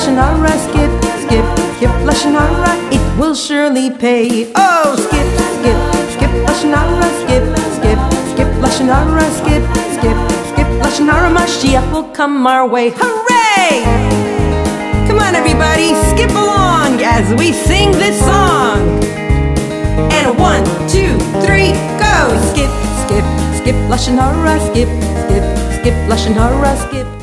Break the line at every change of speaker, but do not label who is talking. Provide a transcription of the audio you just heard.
Lashon Hara, skip, skip, skip Lashon Hara, it will surely pay. Oh, skip, skip, skip Lashon Hara, skip, skip, skip Lashon Hara, skip, skip, skip Lashon Hara, Mashiach will come our way. Hooray! Come on, everybody, skip along as we sing this song. And 1, 2, 3, go! Skip, skip, skip Lashon Hara, skip, skip, skip Lashon Hara, skip.